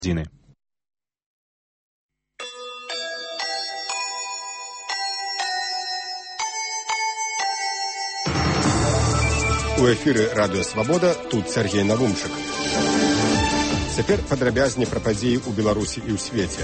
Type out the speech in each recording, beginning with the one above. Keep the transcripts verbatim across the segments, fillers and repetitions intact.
Дины. У эфіры радыё Свабода, тут Сергей Навумчык. Цяпер падрабязней пра падзеі ў Беларусі і ў свеце.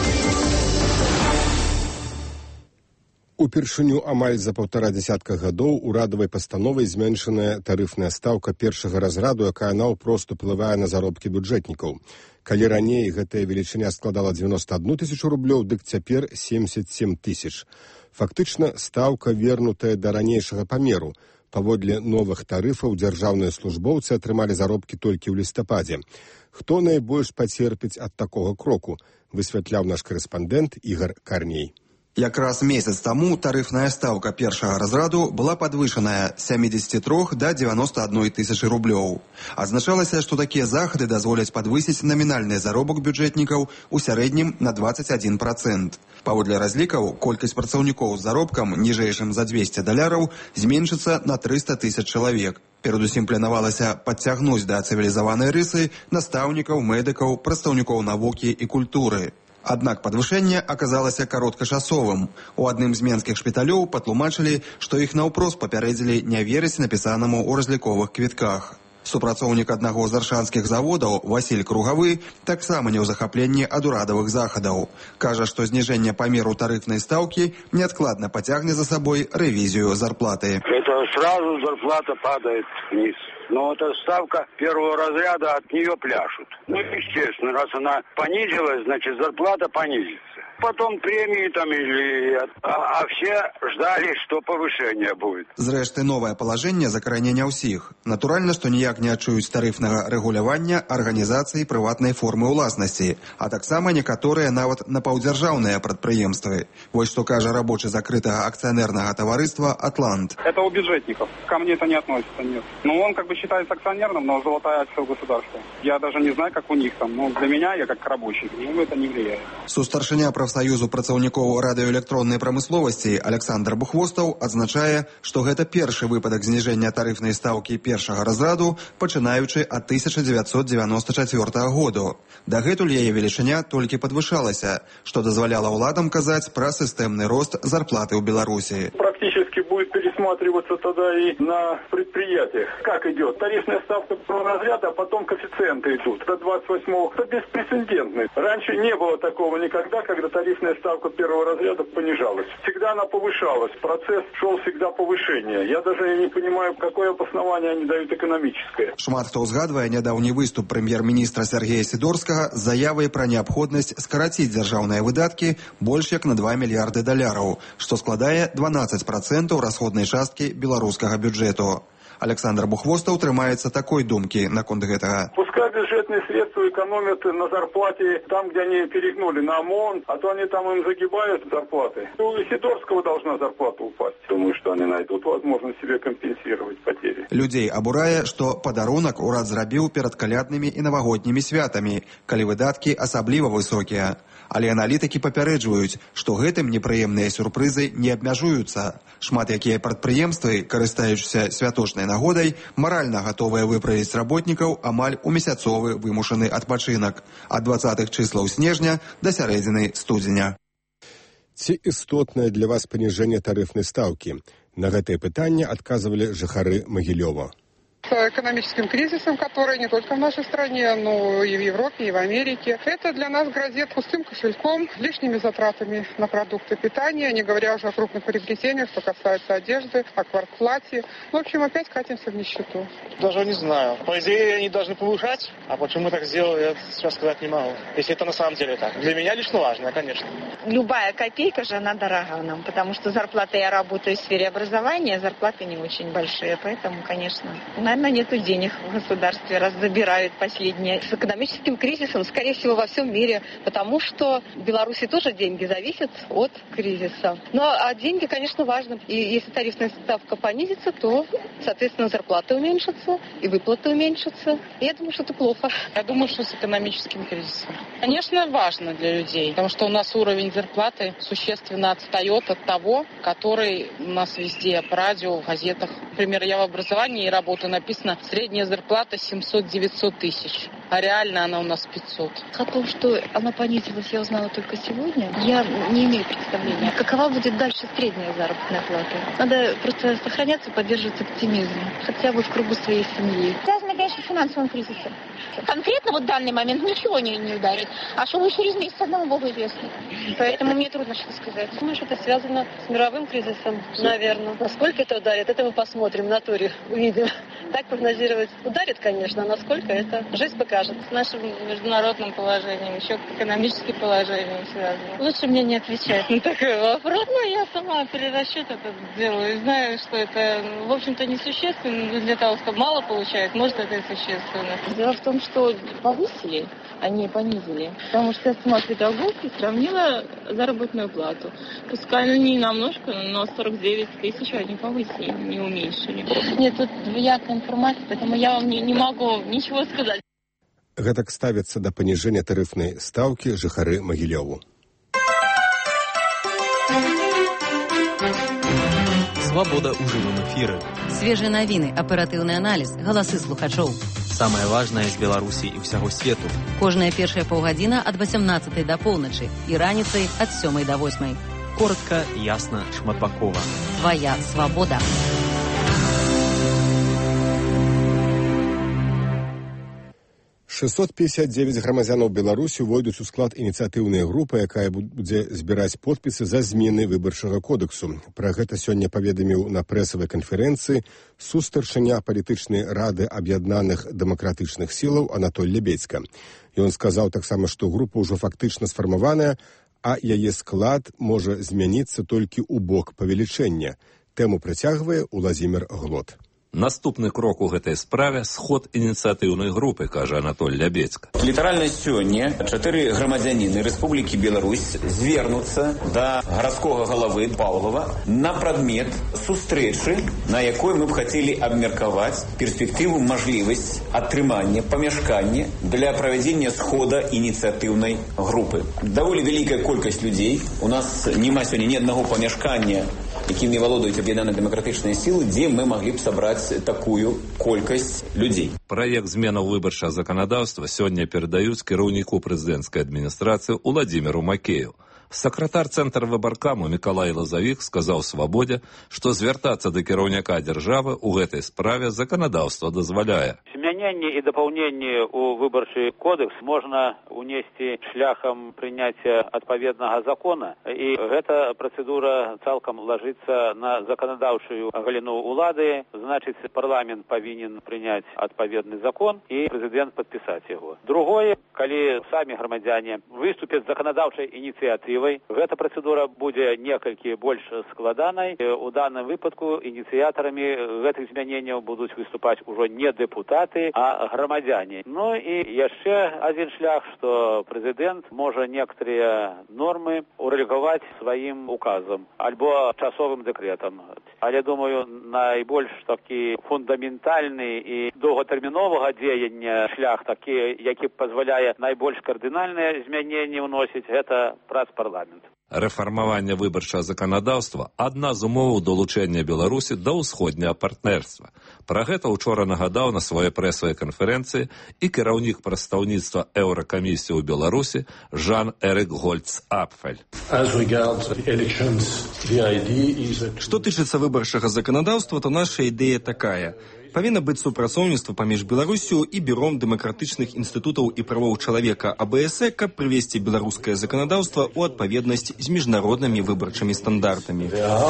Упершыню амаль за паўтара дзясятка гадоў урадавай пастановай зменшаная тарыфная стаўка першага разраду, якая наўпрост уплывае на заробкі бюджэтнікаў. Калі раней гэтая велічыня складала дзевяноста адну тысячу рублёў, дык цяпер семьдесят семь тысяч. Фактычна стаўка вернутая да ранейшага памеру. Паводле новых тарыфаў дзяржаўныя службоўцы атрымалі заробкі толькі ў лістападзе. Хто найбольш пацерпіць ад такога кроку, высвятляў наш карэспандэнт Ігор Карней. Якраз месяц таму тарыфная стаўка першага разраду была падвышаная з сямідзесяці трох да дзевяноста адной тысячы рублёў. Адзначалася, што такія захады дазволяць падвысіць намінальны заробак бюджэтнікаў у сярэднім на дваццаць адзін працэнт. Паводле разлікаў, колькасць працаўнікоў з заробкам ніжэйшым за дзвесце даляраў зменшыцца на трыста тысяч чалавек. Перадусім планавалася падцягнуць да цывілізаванай рысы настаўнікаў, медыкаў, прадстаўнікоў навукі і культуры. Аднак падвышэнне аказалася кароткачасовым. У адным з менскіх шпіталёў патлумачылі, што іх наўпрост папярэдзілі не верыць напісанаму ў разліковых квітках. Супрацоўнік аднаго з аршанскіх заводаў Васіль Кругавы таксама не ў захапленні ад урадавых захадаў. Кажа, што зніжэнне памеру тарыфнай стаўкі неадкладна пацягне за сабой рэвізію зарплаты. Это сразу зарплата падает вниз. Но эта ставка первого разряда, от нее пляшут. Ну, естественно, раз она понизилась, значит, зарплата понизится. Потом премии там или... А, а все ждали, что повышение будет. Зрэшты, новае палажэнне закране не ўсіх. Натуральна, што ніяк не адчуюць тарыфнага рэгулявання арганізацыі прыватнай формы ўласнасці, а таксама некаторыя нават напаўдзяржаўныя прадпрыемствы. Вось што кажа рабочы закрытага акцыянернага таварыства «Атлант». Это у бюджетников. Ко мне это не относится, нет. Но он как бы считается акционерным, но золотая акция у государства. Я даже не знаю, как у них там. Но для меня, я как рабочий, ну, это не влияет. Сустаршыня прафсаюзу працаўнікоў радыёэлектроннай прамысловасці Александр Бухвостаў адзначае, што гэта першы выпадак зніжэння тарыфнай стаўкі першага разраду, пачынаючы ад тысяча дзевяцьсот дзевяноста чацвёртага году. Дагэтуль яе велічыня толькі падвышалася, што дазваляла ўладам казаць пра сістэмны рост зарплаты ў Беларусі. Практически будет пересматриваться тогда и на предприятиях. Как идет? Тарифная ставка первого разряда, а потом коэффициенты идут. До двадцать восьмого. Это беспрецедентно. Раньше не было такого никогда, когда тарифная ставка первого разряда понижалась. Всегда она повышалась. Процесс шел всегда повышение. Я даже не понимаю, какое обоснование они дают экономическое. Шмат хто ўзгадвае нядаўні выступ прэм'ер-міністра Сергея Сідорскага з заявай пра неабходнасць скараціць дзяржаўныя выдаткі больш як на два мільярды даляраў, што складае дванаццаць працэнтаў расходнай часткі беларускага бюджэту. Александр Бухвостаў трымаецца такой думкі наконт гэтага. Пускай бюджетные средства экономят на зарплате там, где они перегнули на ОМОН, а то они там им загибают зарплаты. У Сидорского должна зарплата упасть. Думаю, что они найдут возможность себе компенсировать потери. Людзей абурае, што падарунак урад зрабіў перад каляднымі і навагоднімі святамі, калі выдаткі асабліва высокія. Але аналітыкі папярэджваюць, што гэтым непрыемныя сюрпрызы не абмяжуюцца. Шмат якія прадпрыемствы, карыстаючыся святочнай нагодай, маральна гатовыя выправіць работнікаў амаль у месяцовы вымушаны адпачынак ад дваццатых чыслаў снежня да сярэдзіны студзеня. Ці істотнае для вас паніжэнне тарыфнай стаўкі? На гэтае пытанне адказвалі жыхары Магілёва. С экономическим кризисом, который не только в нашей стране, но и в Европе, и в Америке. Это для нас грозит пустым кошельком, лишними затратами на продукты питания, не говоря уже о крупных приобретениях, что касается одежды, о квартплате. В общем, опять катимся в нищету. Даже не знаю. По идее, они должны повышать, а почему так сделали, я сейчас сказать не могу. Если это на самом деле так. Для меня лично важно, конечно. Любая копейка же, она дорога нам, потому что зарплата, я работаю в сфере образования, зарплаты не очень большие, поэтому, конечно... Наверное, нету денег в государстве, раз забирают последние. С экономическим кризисом, скорее всего, во всем мире, потому что в Беларуси тоже деньги зависят от кризиса. Но а деньги, конечно, важны. И если тарифная ставка понизится, то, соответственно, зарплаты уменьшатся, и выплаты уменьшатся. И я думаю, что это плохо. Я думаю, что с экономическим кризисом. Конечно, важно для людей, потому что у нас уровень зарплаты существенно отстает от того, который у нас везде, по радио, в газетах. Например, я в образовании работаю, написано, средняя зарплата семьсот-девятьсот тысяч. а реально она у нас пятьсот. О том, что она понизилась, я узнала только сегодня. Я не имею представления, какова будет дальше средняя заработная плата. Надо просто сохраняться, поддерживать оптимизм, хотя бы в кругу своей семьи. Связано, конечно, с финансовым кризисом. Конкретно вот в данный момент ничего не, не ударит. А что будет через месяц, одному Богу известно. Поэтому мне трудно что-то сказать. Думаю, что это связано с мировым кризисом, наверное. Насколько это ударит, это мы посмотрим на туре, увидим. Так прогнозировать ударит, конечно, а насколько это жизнь покажет. С нашим международным положением, еще к экономическим положениям связано. Лучше мне не отвечать на такой вопрос. Ну, я сама перерасчет этот делаю. И знаю, что это, в общем-то, несущественно. Но для того, кто мало получает, может, это и существенно. Дело в том, что повысили, а не понизили. Потому что я сама в педагогике сравнила заработную плату. Пускай, ну, не намножко, но сорок девять тысяч они повысили, не уменьшили. Нет, тут двоякая информация, поэтому я вам не, не могу ничего сказать. Гэтак ставяцца да паніжэння тарыфнай стаўкі жыхары Магілёву. Свобода ў жывым эфіры. Свежыя навіны, аператыўны аналіз, галасы слухачоў. Самае важнае з Беларусі і ўсяго свету. Кожная першая паўгадзіна ад васямнаццатай да поўначы і раніцай ад сёмай да восьмай. Коротка, ясна, шматбакова. Твая свабода. шестьсот пятьдесят девять грамадзянаў Беларусі увойдуць у склад ініцыятыўнай групы, якая будзе збіраць подпісы за змены выбарчага кодексу. Пра гэта сёння паведаміў на прэсавай канферэнцыі сустарчыня палітычнай рады аб'яднаных дэмакратычных сілаў Анатоль Лебедзька. Ён сказаў таксама, што група ўжо фактычна сфармаваная, а яе склад можа змяніцца толькі ў бок павелічэння. Тэму працягвае Уладзімір Глот. Наступны крок у гэтай справе сход ініцыятыўнай групы, кажа Анатоль Лябедзька. Літаральна сёння чатыры грамадзяніны Рэспублікі Беларусь звернуцца да гарадскога галавы Паўлова на прадмет сустрэчы, на якой мы б хацелі абмеркаваць перспектыву мажлівасць атрымання памяшкання для правядзення схода ініцыятыўнай групы. Даволі вялікая колькасць людзей. У нас няма сёння ні аднаго памяшкання, якімі валодаюць аб'яднаныя дэмакратычныя сілы, дзе мы маглі б сабраць такую колькасць людзей. Праект зменаў выбарчага заканадаўства сёння перадаюць кіраўніку прэзідэнцкай адміністрацыі Уладзіміру Макею. Сакратар Цэнтра выбаркаму Мікалай Лазавік сказаў Свабодзе, што звяртацца да кіраўніка дзяржавы ў гэтай справе заканадаўства дазваляе. Змяненні і дапаўненні ў выбарчы кодекс можна унесці шляхам прыняцця адпаведнага закона, і гэта працэдура цалкам ложыцца на заканадаўчую галіну ўлады. Значыць, парламент павінен прыняць адпаведны закон і прэзідэнт падпісаць яго. Другое, калі самі грамадзяне выступяць з заканадаўчай ініцыятывай, гэта працэдура будзе некалькі больш складанай. У данным выпадку ініцыятарамі гэтых змяненняў будуць выступаць ужо не дэпутаты, а грамадзяне. Ну і яшчэ адзін шлях, што прэзідэнт можа некаторыя нормы урэгуляваць сваім указам альбо часовым дэкрэтам. Але, думаю, найбольш такі фундаментальны і доўгатэрміновага дзеяння шлях такі, які пазваляе найбольш кардынальныя змяненні ўносіць, гэта працпарламент. Рэфармаванне выбарчага заканадаўства – адна з умоваў далучэння Беларусі да ўсходняга партнерства. Пра гэта ўчора нагадаў на сваёй прэсавай канферэнцыі і кіраўнік прадстаўніцтва Еўракамісіі ў Беларусі Жан-Эрик Гольц-Апфель. Што тычыцца выбарчага заканадаўства, то наша ідэя такая – павінна быць супрацоўніцтва паміж Беларусю і бюром дэмакратычных інстытутаў і правоў чалавека А Б С Э, каб прывесці беларускае заканадаўства ў адпаведнасць з міжнароднымі выбарчымі стандартамі.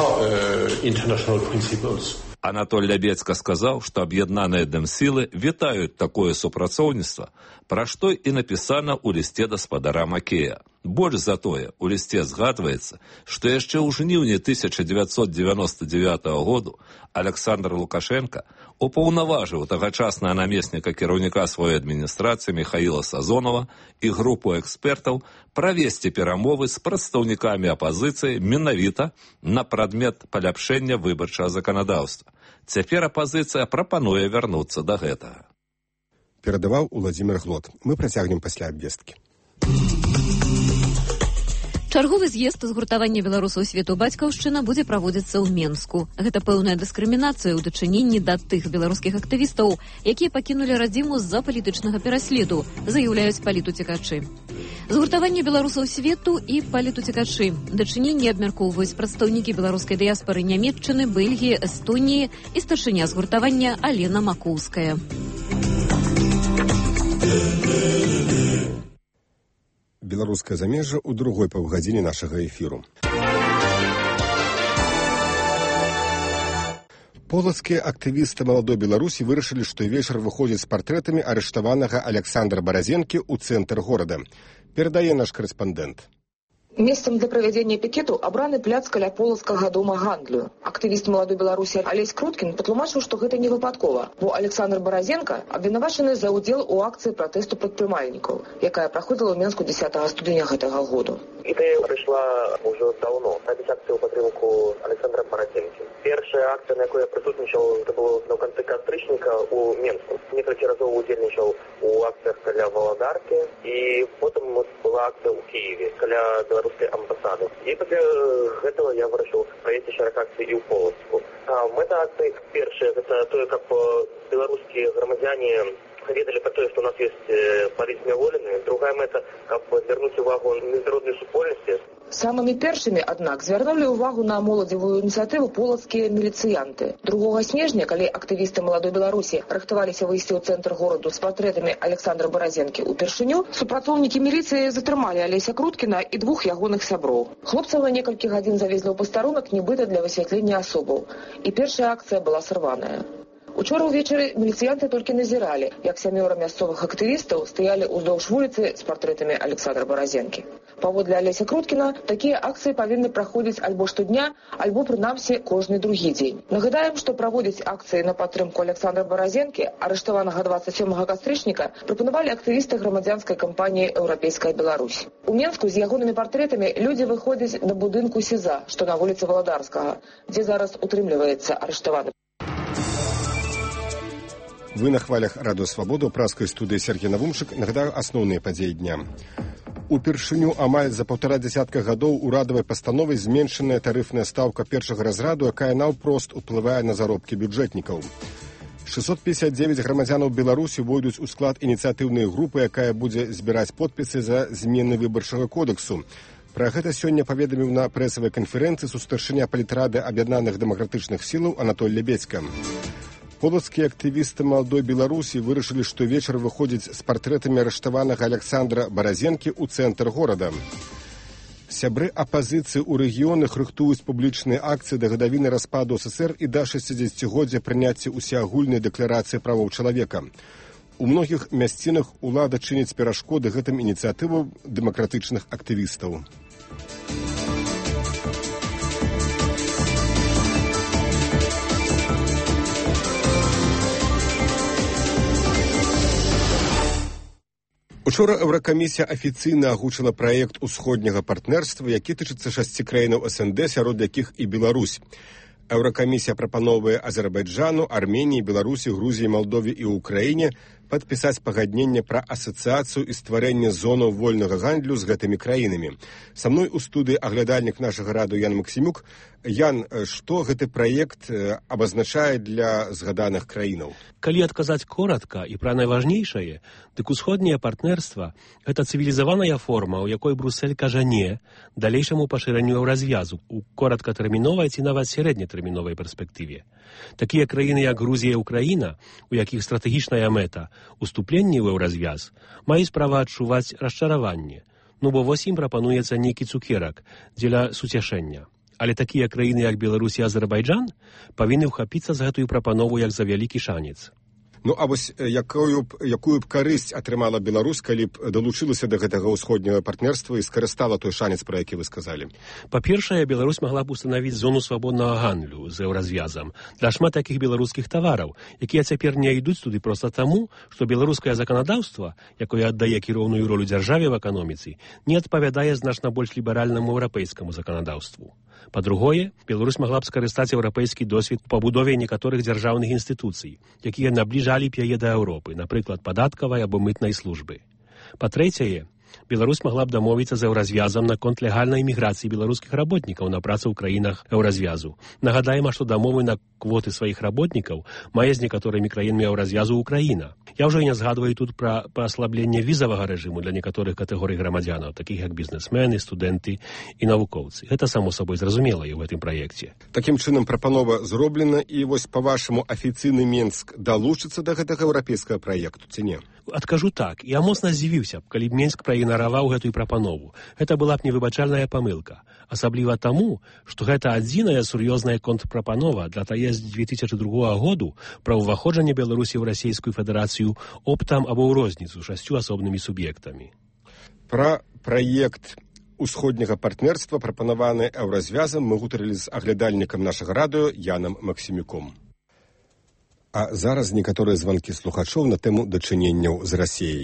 Анатоль Лябедзька сказаў, што аб'яднаныя дэмсілы вітаюць такое супрацоўніцтва, пра што і напісана ў лісце гаспадара Макея. Больш за тое, у лісце згадваецца, што яшчэ ў жніўні тысяча дзевяцьсот дзевяноста дзевятага году Аляксандр Лукашенка упаўнаважыў тагачаснага намесніка кіраўніка сваёй адміністрацыі Міхаіла Сазонава і групу экспертаў правесці перамовы з прадстаўнікамі апазіцыі менавіта на прадмет паляпшэння выбарчага заканадаўства. Цяпер апазіцыя прапануе вярнуцца да гэтага. Перадаваў Уладзімір Глот. Мы працягнем пасля абвесткі. Чарговы з'езд згуртавання беларусаў свету бацькаўшчына будзе праводзіцца ў Менску. Гэта пэўная дыскрымінацыя ў дачыненні да тых беларускіх актывістаў, якія пакінулі радзіму з-за палітычнага пераследу, заяўляюць палітуцікачы. Згуртаванне беларусаў свету і палітуцікачы. Дачыненні абмяркоўваюць прадстаўнікі беларускай дыяспары Нямецчыны, Бельгіі, Эстоніі і старшыня згуртавання Алена Макоўская. Беларускае замежжа ў другой паўгадзіне нашага эфіру. Полацкія актывісты маладой Беларусі вырашылі, што вечар выходзіць з партрэтамі арыштаванага Александра Баразенкі ў цэнтр горада. Перадае наш корэспандэнт. Месцам для правядзення пікету абраны пляц каля полацкага дома гандлю. Актывіст маладой Беларусі Алесь Круткін патлумачыў, што гэта не выпадкова, бо Александр Баразенка абвінавачаны за ўдзел у акцыі пратэсту прадпрымальнікаў, якая праходзіла ў Менску дзесятага студзеня гэтага году. Ідэя прыйшла ўжо даўно. Рабіць акцыю ў падтрымку Александра Баразенкі. Першая акцыя, на якой я прысутнічаў, это было на канцы кастрычніка ў Менску. Некалькі разоў удзельнічаў у акцыях каля Валадаркі, і потым была акцыя ў Кіеве каля беларускай амбасады. І пасля гэтага я вырашыў правесці шэраг акцый і ў Полацку. Мэта акцыі першая, гэта тое, каб беларускія грамадзяне ведалі пра тое, што у нас ёсць палітзняволеныя. Другая мэта, каб звярнуць увагу на міжнароднай супольнасці. Самымі першымі, аднак, звярнулі ўвагу на моладзевую ініцыятыву полацкія міліцыянты. другога снежня, калі актывісты маладой Беларусі рыхтаваліся выйсці ў цэнтр гораду з партрэтамі Александра Баразенкі ўпершыню, супрацоўнікі міліцыі затрымалі Алеся Круткіна і двух ягоных сяброў. Хлопцаў на некалькі гадзін завезлі ў пастарунак, нібыта для высвятлення асобаў. І першая акцыя была сарваная. Учора ўвечары міліцыянты толькі назіралі, як сямёра мясцовых актывістаў стаялі ўздоўж вуліцы з партрэтамі Александра Баразенкі. Паводле Алеся Круткіна, такія акцыі павінны праходзіць альбо штодня, альбо прынамсі кожны другі дзень. Нагадаем, што праводзіць акцыі на падтрымку Александра Баразенкі, арыштаванага дваццаць сёмага кастрычніка, прапанавалі актывісты грамадзянскай кампаніі «Еўрапейская Беларусь». У Менску з ягонымі партрэтамі людзі выходзяць на будынку СІЗА, што на вуліцы Валадарскага, дзе зараз утрымліваецца арыштаваны. Вы на хвалях радыё Свабода ў праскай студыі Сергей Навумчык. Нагадаю асноўныя падзеі дня. Упершыню амаль за паўтара дзясятка гадоў урадавай пастановай зменшаная тарыфная стаўка першага разраду, якая наўпрост уплывае на заробкі бюджэтнікаў. шэсцьсот пятьдесят девять грамадзянаў Беларусі увойдуць у склад ініцыятыўнай групы, якая будзе збіраць подпісы за змены выбарчага кодексу. Пра гэта сёння паведаміў на прэсавай канферэнцыі сустаршыня палітрады аб'яднаных дэмакратычных сілаў Анатоль Лебедзька. Полацкія актывісты маладой Беларусі вырашылі, што вечар выходзіць з партрэтамі арыштаванага Александра Баразенкі ў цэнтр горада. Сябры апазіцыі ў рэгіёнах рыхтуюць публічныя акцыі да гадавіны распаду ССР і да шэсцідзесяцігоддзя прыняцця ўсеагульнай дэкларацыі правоў чалавека. У многіх мясцінах улада чыніць перашкоды гэтым ініцыятывам дэмакратычных актывістаў. Учора Еўракамісія афіцыйна агучыла праект усходняга партнерства, які тычыцца шасці краінаў СНД, сярод якіх і Беларусь. Еўракамісія прапановвае Азербайджану, Арменіі, Беларусі, Грузіі, Малдове і Ўкраіне падпісаць пагадненне пра асацыяцыю і стварэнне зонаў вольнага гандлю з гэтымі краінамі. Са мной у студыі аглядальнік нашага радыё Ян Максімюк. Ян, што гэты праект абазначае для згаданых краінаў? Калі адказаць коратка і пра найважнейшае, дык усходняе партнерства – гэта цывілізаваная форма, у якой Брусэль кажа «не» далейшаму пашырэнню развязу у кароткатэрміновай ці нават сярэднетэрміновай перспектыве. Такія краіны, як Грузія і Ўкраіна, у якіх стратэгічная мэта – уступленне ў еўразвяз, маюць права адчуваць расчараванне. Ну бо вось ім прапануецца нейкі цукерак дзеля суцяшэння. Але такія краіны, як Беларусь і Азербайджан, павінны ўхапіцца за гэтую прапанову як за вялікі шанец. Ну, а вось якую б, якую б карысць атрымала Беларусь, калі б далучылася да гэтага ўсходняга партнерства і скарыстала той шанец, пра які вы сказалі? Па-першае, Беларусь магла б устанавіць зону свабоднага гандлю з еўразвязам для шмат такіх беларускіх тавараў, якія цяпер не ідуць туды проста таму, што беларускае заканадаўства, якое аддае кіроўную ролю дзяржаве в эканоміцы, не адпавядае значна больш ліберальнаму еўрапейскаму заканадаўству. Па-другое, Беларусь магла б скарыстаць еўрапейскі досвед у пабудове некаторых дзяржаўных інстытуцый, якія набліжалі б яе да Еўропы, напрыклад, падаткавай або мытнай службы. Па-трэцяе, Беларусь могла б дамовіцца з еўразвязам наконт легальнай міграцыі беларускіх работнікаў на працу ў краінах еўразвязу. Нагадаем, што дамовы на квоты сваіх работнікаў мае з некаторымі краінамі еўразвязу Украіна. Я ўжо і не згадваю тут пра паслабленне візавага рэжыму для некаторых катэгорый грамадзянаў, такіх як бізнесмены, студэнты і навукоўцы. Гэта само сабой зразумела і ў гэтым праекце. Такім чынам прапанова зроблена, і вось па-вашаму афіцыйны Менск далучыцца да гэтага еўрапейскага праекту, ці не? Адкажу так, я моцна здзівіўся б, калі б Менск праігнараваў гэтую прапанову. Гэта была б невыбачальная памылка. Асабліва таму, што гэта адзіная сур'ёзная контрпрапанова для тае з две тысячи другога году пра ўваходжанне Беларусі ў Расійскую Федэрацыю оптам або ў розніцу шасцю асобнымі суб'ектамі. Пра праект усходняга партнерства, прапанаваны еўразвязам, мы гутарылі з аглядальнікам нашага радыё Янам Максімюком. А зараз некаторыя званкі слухачоў на тэму дачыненняў з Расіяй.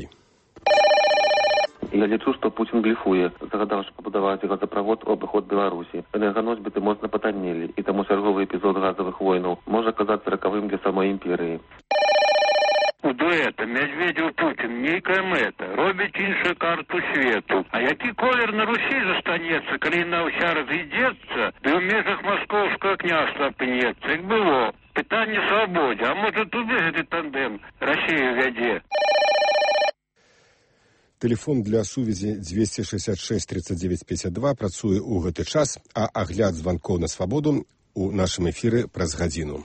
Я лічу, што Пуцін блефуе, загадаўшы пабудаваць газаправод у абыход Беларусі. Энерганосьбіты моцна патаннелі, і таму чарговы эпізод газавых войнаў можа аказацца ракавым для самой імперыі. У дуэта Медведев-Путин нейкая мэта, робіць іншую карту свету. А які колер на Русі застанецца, калі яна ўся раз'едзецца, ды ў межах маскоўскага княства апынецца, як было. Пытанне свабодзе, а можа туды гэты тандем Расію вядзе. Тэлефон для сувязі двести шестьдесят шесть тридцать девять пятьдесят два працуе ў гэты час, а агляд званкоў на свабоду у нашым эфіры праз гадзіну.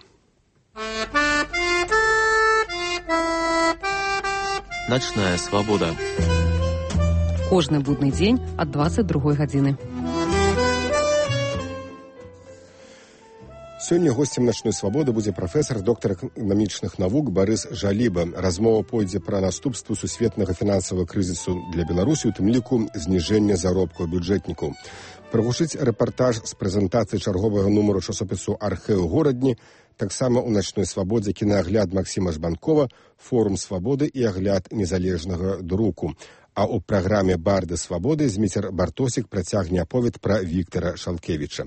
Начная свабода. Кожны будны дзень ад двадцать другой гадзіны. Сёння госцем начной свабоды будзе прафесар, доктар эканамічных навук Барыс Жаліба. Размова пойдзе пра наступствы сусветнага фінансавага крызісу для Беларусі, у тым ліку зніжэння заробкаў бюджэтнікаў. Прагучыць рэпартаж з прэзентацыі чарговага нумару часопісу «Археў горадні», таксама ў начной свабодзе кінаагляд Максіма Жбанкова, форум свабоды і агляд незалежнага друку. А ў праграме «Барды свабоды» Зміцер Бартосік працягне аповед пра Віктара Шалкевіча.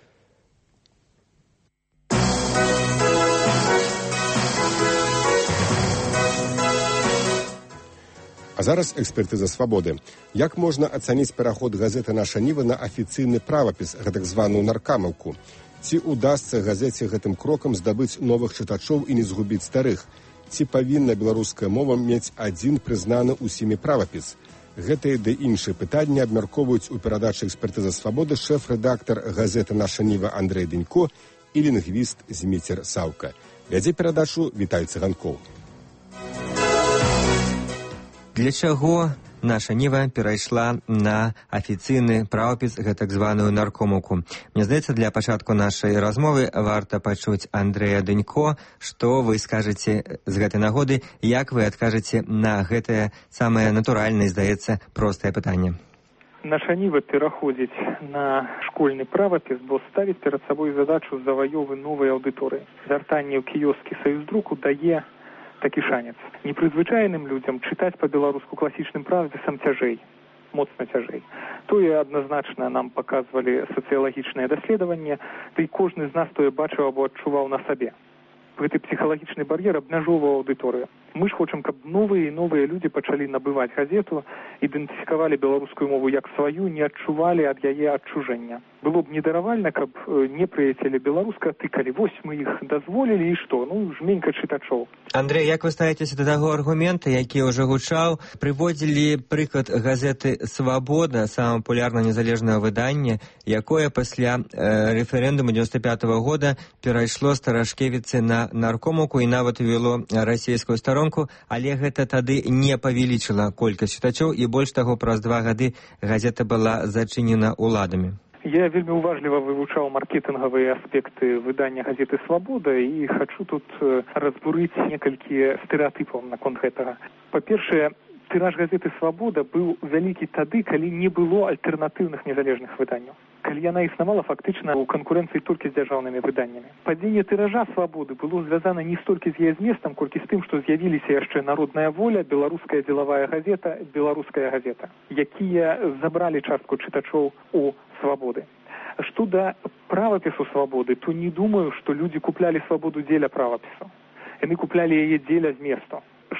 А зараз экспертыза свабоды. Як можна ацаніць пераход газеты «Наша Ніва» на афіцыйны правапіс, гэтак званую наркамаўку? Ці удасца газеце гэтым крокам здабыць новых чытачоў і не згубіць старых? Ці павінна беларуская мова мець адзін прызнаны ўсімі правапіс? Гэтыя ды іншыя пытанні абмяркоўваюць у перадачы экспертыза свабоды шэф-рэдактар газеты «Наша Ніва» Андрэй Дэнько і лінгвіст Зміцер Саўка. Вядзе перадачу Віталь Цыганкоў. Для чаго наша Ніва перайшла на афіцыйны правапіс, гэтак званую наркомаўку? Мне здаецца, для пачатку нашай размовы варта пачуць Андрэя Дэнько, што вы скажаце з гэтай нагоды, як вы адкажаце на гэтае самае натуральнае, здаецца, простае пытанне. Наша Ніва пераходзіць на школьны правапіс, бо ставіць перад сабой задачу заваёвы новай аўдыторыі. Вяртанне ў кіёскі Саюздруку дае такі шанец. Непрызвычайным людзям чытаць па-беларуску класічным правапісам цяжэй, моцна цяжэй. Тое адназначна нам паказвалі сацыялагічныя даследаванні, ды і кожны з нас тое бачыў або адчуваў на сабе. Гэты псіхалагічны бар'ер абмяжоўваў аўдыторыю. Мы ж хочам, каб новыя і новыя людзі пачалі набываць газету, ідэнтыфікавалі беларускую мову як сваю, не адчувалі ад яе адчужэння. Было б недаравальна, каб непрыяцелі беларуска тыкалі. Вось мы іх дазволілі, і што? Ну, жменька чытачоў. Андрэй, як вы ставіцеся да таго аргумента, які ўжо гучаў? Прыводзілі прыклад газеты «Свабода», самае папулярнае незалежнае выданне, якое пасля э, рэферэндуму дзевяносто пятого года перайшло з Тарашкевіцы на наркомаўку і нават увяло расійскую старонку, але гэта тады не павялічыла колькасць чытачоў, і больш таго, праз два гады газета была зачынена ўладамі. Я вельмі уважліва вывучаў маркетынгавыя аспекты выдання газеты «Свабода» і хачу тут разбурыць некалькі стэрэатыпаў наконт гэтага. Па-першае, тыраж газеты «Свабода» быў вялікі тады, калі не было альтэрнатыўных незалежных выданняў. Калі яна існавала фактычна ў канкурэнцыі толькі з дзяржаўнымі выданнямі. Падзенне тыража «Свабоды» было звязана не столькі з яе зместам, колькі з тым, што з'явіліся яшчэ «Народная воля», «Беларуская дзелавая газета», «Беларуская газета», якія забралі частку чытачоў у «Свабоды». Што да правапісу «Свабоды», то не думаю, што людзі куплялі «Свабоду» дзеля правапісу. Яны куплялі яе дзеля зместу. Што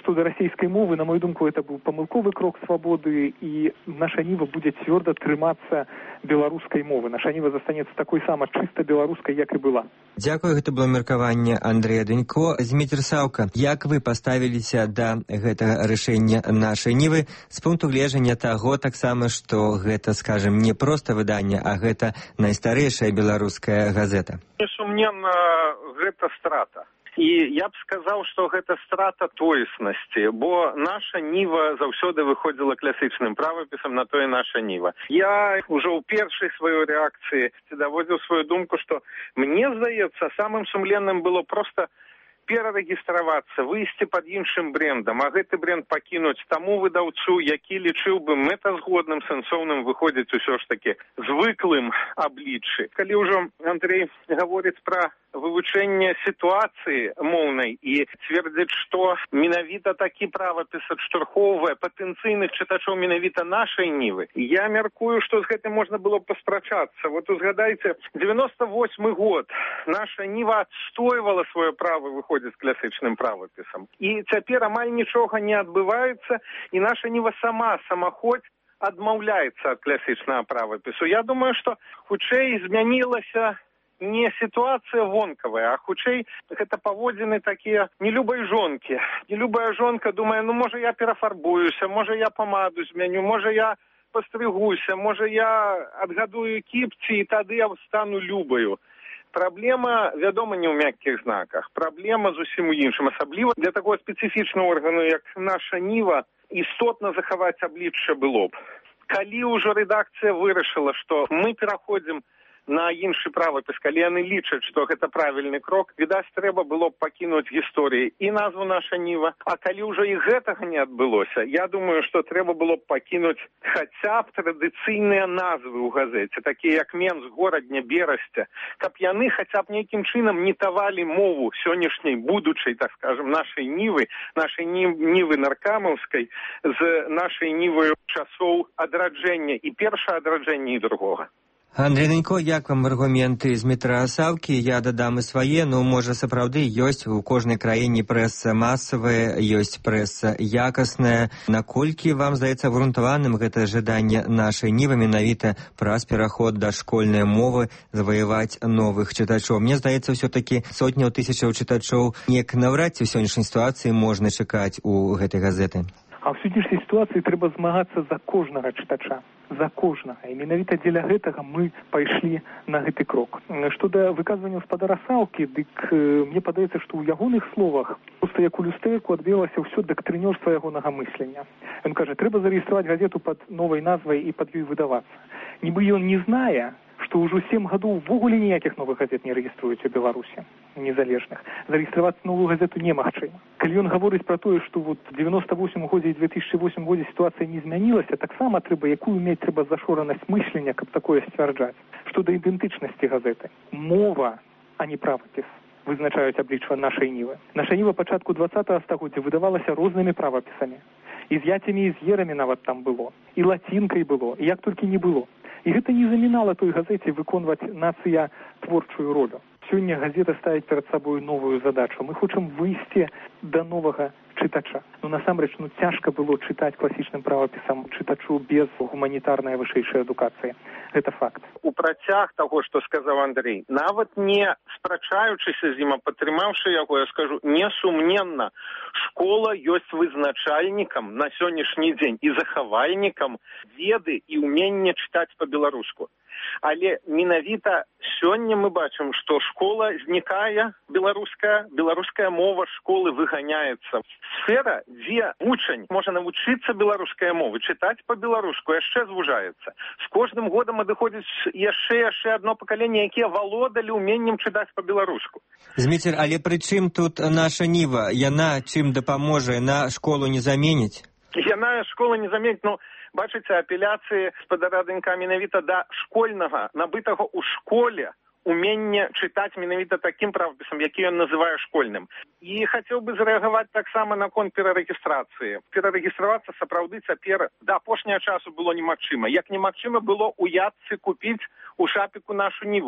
Што да расійскай мовы, на мою думку, это быў памылковы крок свабоды, і наша ніва будзе цвёрда трымацца беларускай мовы. Наша ніва застанецца такой сама чыста беларускай, як і была. Дзякую, гэта было меркаванне Андрэя Данько. Зміцер Саўка, як вы паставіліся да гэтага рашэння нашай нівы з пункту гледжання таго таксама, што гэта, скажем, не проста выданне, а гэта найстарэйшая беларуская газета? Несумненна, гэта страта. І я б сказаў, што гэта страта тоеснасці, бо наша ніва заўсёды выходзіла класічным правапісам, на тое наша ніва. Я ўжо ў першай сваёй рэакцыі даводзіў сваю думку, што мне здаецца, самым сумленным было проста перарэгістравацца, выйсці пад іншым брендам, а гэты бренд пакінуць таму выдаўцу, які лічыў бы мэтазгодным, сэнсоўным выходзіць усё ж такі звыклым абліччы. Калі ўжо Андрей гаворыць пра вывучэнне сітуацыі моўнай і цвердзіць, што менавіта такі правапіс адштурхоўвае патэнцыйных чытачоў менавіта нашай нівы, я мяркую, што з гэтым можна было паспрачацца. Вот узгадайце, дзевяносто восьмы год наша ніва адстойвала сваё права выходзіць з класічным правапісам. І цяпер амаль нічога не адбываецца, і наша ніва сама самаходзь адмаўляецца ад класічнага правапісу. Я думаю, што хутчэй змянілася не ситуация вонкавая, а хутчэй гэта паводзіны такія нелюбай жонкі. Нелюбая жонка думае, ну можа я перафарбуюся, можа я памаду змяню, можа я пастрыгуся, можа я адгадую кіпці і тады я стану любаю. Праблема, вядома, не ў мяккіх знаках. Праблема зусім у іншым. Асабліва для такого спецыфічнага органу, як наша ніва, істотна захаваць аблічча было б. Калі ўжо рэдакцыя вырашыла, што мы пераходзім на іншы правапіс, калі яны лічаць, што гэта правільны крок, відаць, трэба было б пакінуць гісторыі і назву наша ніва. А калі ўжо і гэтага не адбылося, я думаю, што трэба было б пакінуць хаця б традыцыйныя назвы ў газеце, такія як Менск, Горадня, Берасця, каб яны хаця б нейкім чынам нітавалі мову сённяшняй, будучай, так скажем, нашай нівы, нашай нівы наркамаўскай з нашай нівою часоў адраджэння і першага адраджэння і другога. Андрей Данько, як вам аргументы Змітра Саўкі? Я дадам і свае, ну, можа, сапраўды ёсць у кожнай краіне прэса масавая, ёсць прэса якасная. Наколькі вам здаецца абгрунтаваным гэта жаданне нашай нівы менавіта праз пераход да школьнай мовы заваяваць новых чытачоў? Мне здаецца, ўсё-такі сотняў тысячаў чытачоў неяк наўрад ці ў сённяшняй сітуацыі можна чакаць у гэтай газеты. А ў сённяшняй сітуацыі трэба змагацца за кожнага чытача, за кожнага. І менавіта дзеля гэтага мы пайшлі на гэты крок. Што да выказвання гаспадара Саўкі, дык э, мне падаецца, што ў ягоных словах проста як у люстэрку адбілася ўсё дактрынёрства ягонага мыслення. Ён кажа, трэба зарэгістраваць газету пад новай назвай і пад ёй выдавацца. Нібы ён не знае, што ўжо сем гадоў увогуле ніякіх новых газет не рэгіструюць у Беларусі незалежных. Зарэгістраваць новую газету немагчыма. Калі ён гаворыць пра тое, што вот в девяносто восьмым годзе і две тысячи восьмым годзе сітуацыя не змянілася, таксама трэба, якую мець трэба зашоранасць мыслення, каб такое сцвярджаць. Што да ідэнтычнасці газеты. Мова, а не правапіс, вызначаюць аблічча нашай нівы. Наша ніва пачатку двадцатага стагоддзя выдавалася рознымі правапісамі. І з яцямі, і з ерамі нават там было. І лацінкай было, і як толькі не было. І гэта не замінала той газеце выконваць нацыя творчую ролю. Сёння газета ставіць перад сабой новую задачу. Мы хочам выйсці да новага чытача. Ну, насамрэч, ну, цяжка было чытаць класічным правапісам чытачу без гуманітарнай вышэйшай адукацыі. Гэта факт. У працяг таго, што сказаў Андрей, нават не спрачаючыся з ім, а падтрымаўшы яго, я скажу, несумненна, школа ёсць вызначальнікам на сённяшні дзень і захавальнікам веды і ўмення чытаць па-беларуску. Але менавіта сёння мы бачым, што школа знікае беларуская, беларуская мова школы выганяецца. Сфера, дзе вучань можа навучыцца беларускай мовы, чытаць па-беларуску, яшчэ звужаецца. З кожным годам адыходзіць яшчэ яшчэ адно пакаленне, якія валодалі ўменнем чытаць па-беларуску. Зміцер, але пры чым тут наша ніва? Яна чым дапаможа? Яна школу не заменіць? Яна школа не заменіць, но бачыце, апеляцыі гаспадара Данька менавіта да школьнага, набытага ў школе умення чытаць менавіта такім правапісам, які ён называе школьным. І хацеў бы зарэагаваць таксама наконт перарэгістрацыі. Перарэгістравацца сапраўды цяпер да апошняга часу было немагчыма. Як немагчыма было ў ядцы купіць у шапіку нашу ніву.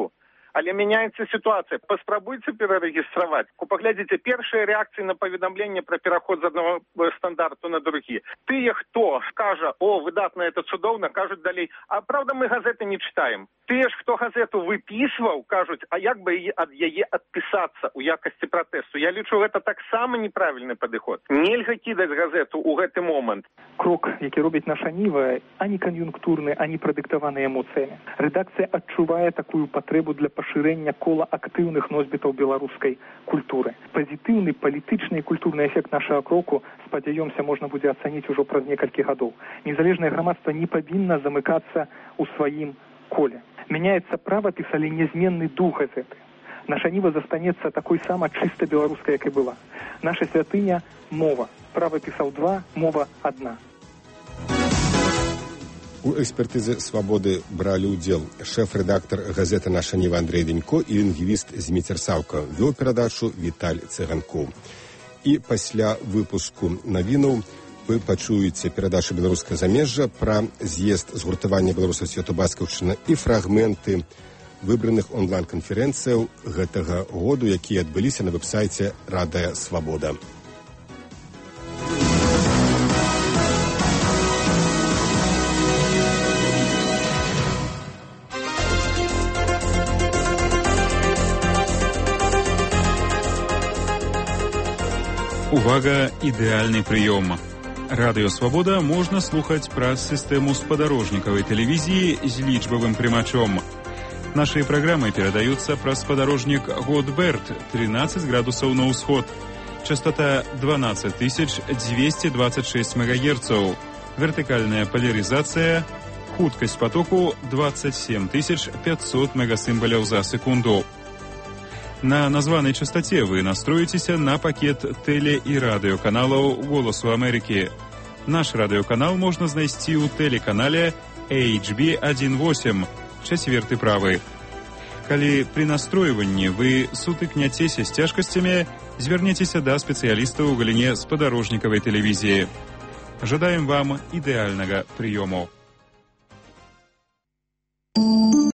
Але мяняецца сітуацыя. Паспрабуйце перарэгістраваць. Паглядзіце, першыя рэакцыі на паведамленне пра пераход з аднаго стандарту на другі. Тыя, хто кажа, о, выдатна, это цудоўна, кажуць далей, а правда мы газеты не чытаем. Тыя ж, хто газету выпісваў, кажуць, а як бы ад яе адпісацца ў якасці пратэсту. Я лічу, гэта таксама неправільны падыход. Нельга кідаць газету ў гэты момант. Крок, які робіць наша Ніва, ані кан'юнктурны, ані прадыктаваны эмоцыямі. Рэдакцыя адчувае такую патрэбу для пашырэння кола актыўных носьбітаў беларускай культуры. Пазітыўны палітычны і культурны эфект нашага кроку, спадзяёмся, можна будзе ацаніць ужо праз некалькі гадоў. Незалежнае грамадства не павінна замыкацца ў сваім коле. Мяняецца правапіс, але нязменны дух газеты. Наша Ніва застанецца такой сама чыста беларускай, як і была. Наша святыня – мова. Правапісаў два, мова адна. У экспертызе «Свабоды» бралі ўдзел шэф-рэдактар газеты «Наша Ніва» Андрэй Данько і лінгвіст Зміцер Саўка. Вёў перадачу Віталь Цыганкоў. І пасля выпуску навінаў вы пачуеце перадачу «Беларускае замежжа» пра з'езд згуртавання беларусаў свету бацькаўшчына і фрагменты выбраных онлайн-канферэнцыяў гэтага году, якія адбыліся на вэб-сайце «Радыё Свабода». Увага, ідэальны прыём. Радыё Свабода можна слухаць праз сістэму спадарожнікавай тэлевізіі з лічбавым прымачом. Нашыя праграмы перадаюцца праз спадарожнік Годберт, тринадцать градусаў на ўсход. Частота дванадцать тысяч двести двадцать шесть мегагерцаў. Вертыкальная поляризация. Хуткасць потоку двадцать семь тысяч пятьсот мегасімбаляў за секунду. На названай частоте вы настроитеся на пакет теле- і радыёканалаў «Голасу Амерыкі». Наш радыёканал можна знайсці ў тэлеканале эйч би один восемь, чацверты правы. Калі пры настройванні вы сутыкняцеся з цяжкасцямі, звярнецеся да спецыялістаў у галіне спадарожнікавай тэлевізіі. Жадаем вам ідэальнага прыёму.